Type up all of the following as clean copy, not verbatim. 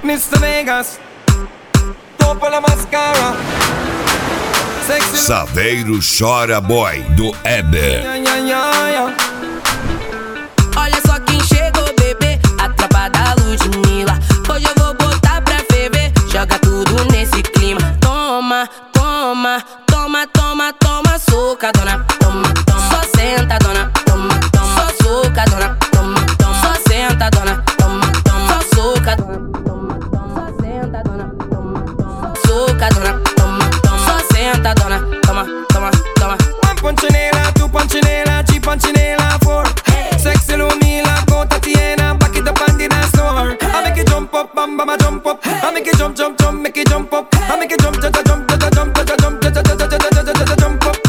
Mr. Vegas, topa la mascara. Saveiro Chora Boy do Éder. Olha só quem chegou, bebê, a tropa da Ludmilla. Hoje eu vou botar pra ferver, joga tudo nesse clima. Toma, toma, toma, toma, toma, soca, dona. Toma, toma, só senta, dona. Toma, toma, só soca, dona. Toma, toma, só senta, dona. Toma, toma, só soca, dona. Toma, toma, só senta, dona. Toma, toma, soca, dona. Toma, toma, só senta, dona. Toma, toma, toma. One punchinela, two punchinela, three punchinela, four. Sexy Lumila, go Tatiana, back it up and the dance floor. I make it jump up, bam bam, jump up. I make it jump, jump, jump, make it jump up. I make it jump, jump, jump, jump, jump, jump, jump, jump up.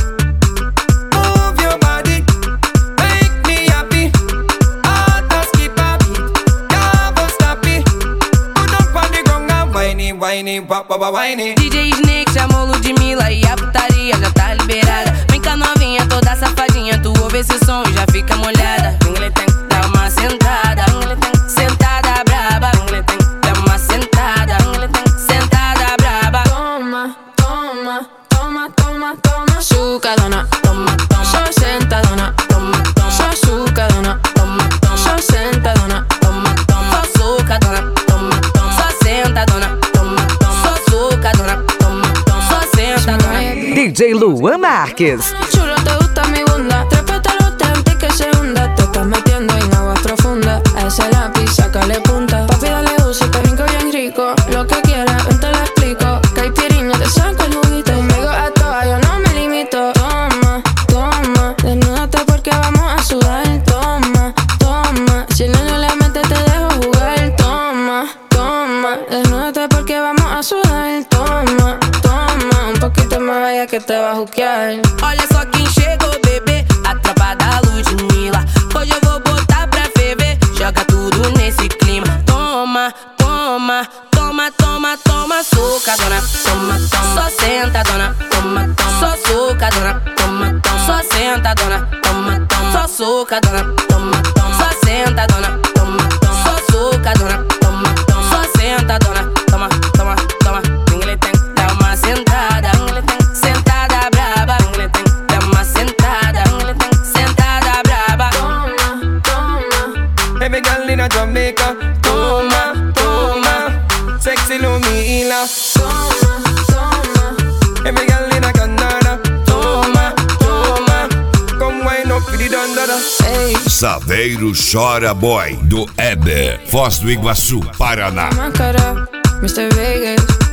Move your body, make me happy. Heart a skip a beat, can't stop it. Put up on the ground and whiny, whiny, wap wap whiny. DJ Snake chamou Ludmilla e a putaria já tá liberada. Vem cá novinha, toda safadinha, tu ouve esse som e já fica molhada. Dá uma sentada, sentada braba. Dá uma sentada, sentada braba. Toma, toma, toma, toma, toma, suca, dona. Toma, toma, Só senta, dona. toma, toma, Só suca, dona. toma, toma, Só senta, dona. toma, toma, só soca, dona. Toma, toma, só senta, dona. Toma, toma, só soca, dona. Toma, toma, só senta, dona. DJ Luan Marques. Chulo, te gusta mi bunda. Trépatalote antes que se hunda. Te estás metiendo en aguas profundas. A ese lápiz, sácale punta. Papi, dale uso, te brinco bien rico. Lo que quieras, ven te lo explico. Caipirinha, te saco el juguito. Conmigo a toa, yo no me limito. Toma, toma, desnúdate porque vamos a sudar. Toma, toma, si el niño le mete te dejo jugar. Toma, toma, desnúdate porque vamos a sudar. Toma, toma, un poquito más vaya que te va a juquear. Olha só quem chegou, bebê, a tropa da Ludmilla. Hoje eu vou botar pra ferver, joga tudo nesse clima. Toma, toma, toma, toma, toma, soca, dona. Toma, toma, só senta, dona. Toma, toma, só soca, dona. Toma, toma, só senta, dona. Toma, toma, só soca, dona. Toma, toma, só senta, dona. Toma, toma, só soca, dona. Toma, toma, só senta, dona. Toma, toma, toma. Dá uma sentada, sentada braba. Dá uma sentada, sentada braba. Toma, toma. Every girl in a Jamaica, toma, toma. Sexy Lumila, Toma, toma. every girl in a Canada, toma, toma. Come wind up with the dandada. Ey, Saveiro Chora Boy do Éder, Foz do Iguaçu, Paraná. máscara, Mr. Vegas.